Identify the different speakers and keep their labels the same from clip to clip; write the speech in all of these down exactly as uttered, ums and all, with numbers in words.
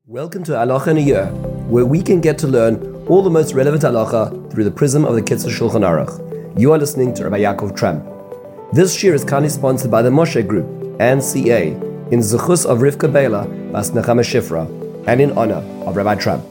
Speaker 1: Welcome to Halacha in a Year, where we can get to learn all the most relevant halacha through the prism of the Kitzur Shulchan Aruch. You are listening to Rabbi Yaakov Tramp. This year is kindly sponsored by the Moshe Group and C A in Zechus of Rivka Bela Bas Nechama Shifra and in honor of Rabbi Tramp.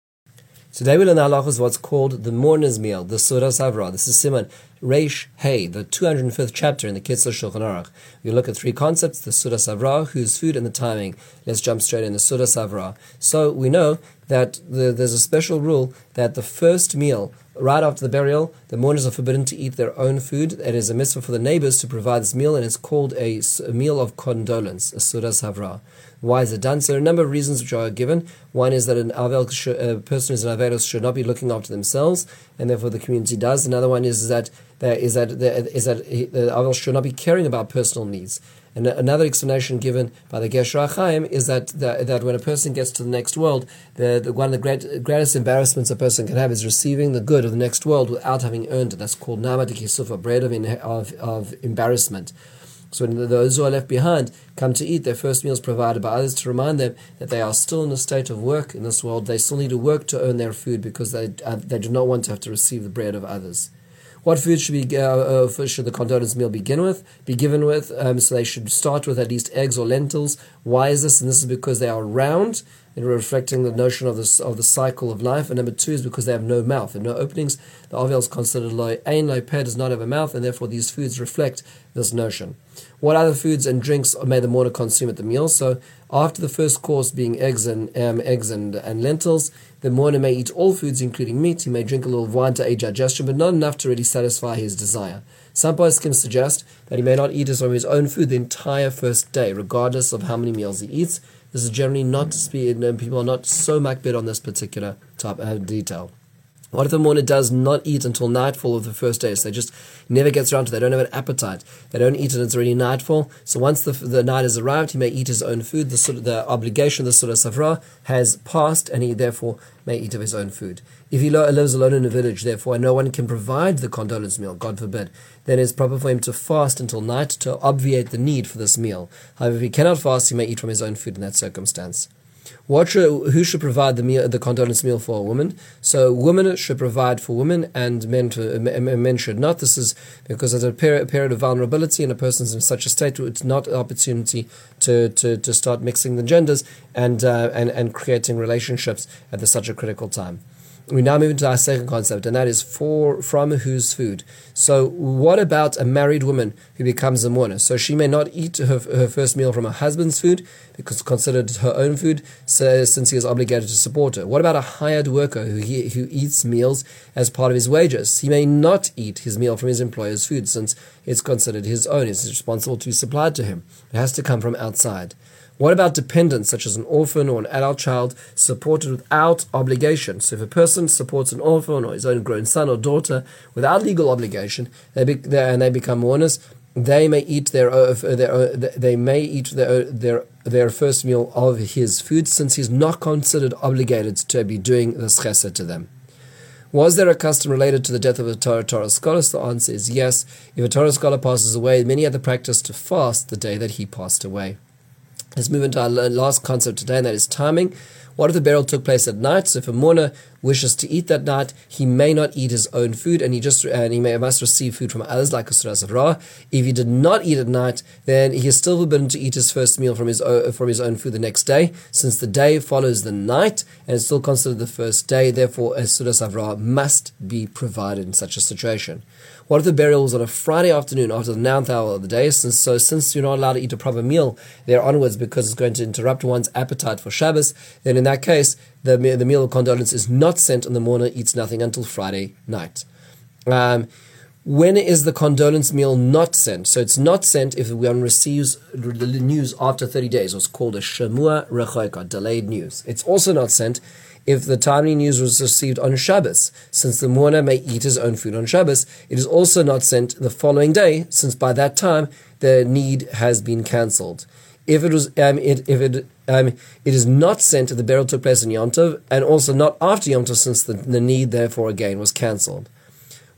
Speaker 1: Today we learn the halachas what's called the mourner's meal, the Sudas Havra. This is Siman Reish Hey, the two hundred fifth chapter in the Kitzur Shulchan Aruch. We look at three concepts: the Sudas Havra, whose food, and the timing. Let's jump straight in the Sudas Havra. So we know that the, there's a special rule that the first meal, right after the burial, the mourners are forbidden to eat their own food. It is a mitzvah for the neighbors to provide this meal, and it's called a, a meal of condolence, a Sudas Havra. Why is it done? So there are a number of reasons which are given. One is that an avel, a person who's an avelos should not be looking after themselves, and therefore the community does. Another one is that there is that there is that the avel should not be caring about personal needs. And another explanation given by the Gesher HaChaim is that, that that when a person gets to the next world, the, the one of the great, greatest embarrassments a person can have is receiving the good of the next world without having earned it. That's called nama de kisufa, bread of, of of embarrassment. So when those who are left behind come to eat, their first meal is provided by others to remind them that they are still in a state of work in this world. They still need to work to earn their food because they uh, they do not want to have to receive the bread of others. What food should be uh, uh, should the condolence meal begin with? Be given with? Um, so they should start with at least eggs or lentils. Why is this? And this is because they are round and reflecting the notion of the of the cycle of life. And number two is because they have no mouth and no openings. The avel is considered lo ein lo peh, does not have a mouth, and therefore these foods reflect this notion. What other foods and drinks may the mourner consume at the meal? So after the first course being eggs and um, eggs and, and lentils, the mourner may eat all foods including meat. He may drink a little wine to aid digestion, but not enough to really satisfy his desire. Some poskim suggest that he may not eat from his own food the entire first day, regardless of how many meals he eats. This is generally not to speak, people are not so makbid on this particular type of detail. What if the mourner does not eat until nightfall of the first day? So they just never gets around to it. They don't have an appetite. They don't eat and it's already nightfall. So once the the night has arrived, he may eat his own food. The, the obligation of the Sudas Havra has passed, and he therefore may eat of his own food. If he lo- lives alone in a village, therefore, and no one can provide the condolence meal, God forbid, then it is proper for him to fast until night to obviate the need for this meal. However, if he cannot fast, he may eat from his own food in that circumstance. What should, who should provide the meal, the condolence meal for a woman? So women should provide for women, and men to, men should not. This is because it's a period, a period of vulnerability, and a person's in such a state where it's not an opportunity to, to, to start mixing the genders and uh, and and creating relationships at the, such a critical time. We now move into our second concept, and that is for from whose food. So what about a married woman who becomes a mourner? So she may not eat her, her first meal from her husband's food because it's considered her own food, so, since he is obligated to support her. What about a hired worker who he, who eats meals as part of his wages? He may not eat his meal from his employer's food since it's considered his own. It's responsible to be supplied to him. It has to come from outside. What about dependents, such as an orphan or an adult child, supported without obligation? So if a person supports an orphan or his own grown son or daughter without legal obligation, they be, they, and they become mourners, they may eat their uh, their uh, they may eat their their their first meal of his food, since he's not considered obligated to be doing this chesed to them. Was there a custom related to the death of a Torah, Torah scholar? The answer is yes. If a Torah scholar passes away, many had the practice to fast the day that he passed away. Let's move into our last concept today, and that is timing. What if the burial took place at night? So if a mourner wishes to eat that night, he may not eat his own food, and he just and he may must receive food from others, like a Sudas Havra. If he did not eat at night, then he is still forbidden to eat his first meal from his own, from his own food the next day, since the day follows the night, and it's still considered the first day. Therefore, a Sudas Havra must be provided in such a situation. What if the burial was on a Friday afternoon after the ninth hour of the day? Since, so since you're not allowed to eat a proper meal there onwards because it's going to interrupt one's appetite for Shabbos, then in that case, the, the meal of condolence is not sent and the mourner eats nothing until Friday night. Um, when is the condolence meal not sent? So it's not sent if one receives the news after thirty days. It's called a shemua rechoika, delayed news. It's also not sent if the timely news was received on Shabbos, since the mourner may eat his own food on Shabbos. It is also not sent the following day, since by that time the need has been cancelled. If it was, um, it, if it, um, it is not sent if the burial took place on Yom Tov, and also not after Yom Tov, since the, the need therefore again was cancelled.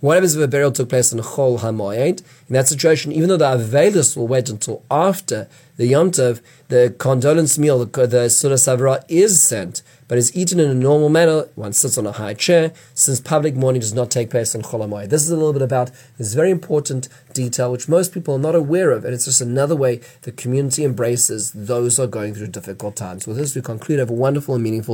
Speaker 1: What happens if a burial took place on Chol HaMoed? In that situation, even though the Avelis will wait until after the Yom Tov, the condolence meal, the, the Suda Savra is sent, but is eaten in a normal manner. One sits on a high chair, since public mourning does not take place on Chol HaMoed. This is a little bit about this very important detail, which most people are not aware of, and it's just another way the community embraces those who are going through difficult times. With this, we conclude. Have a wonderful and meaningful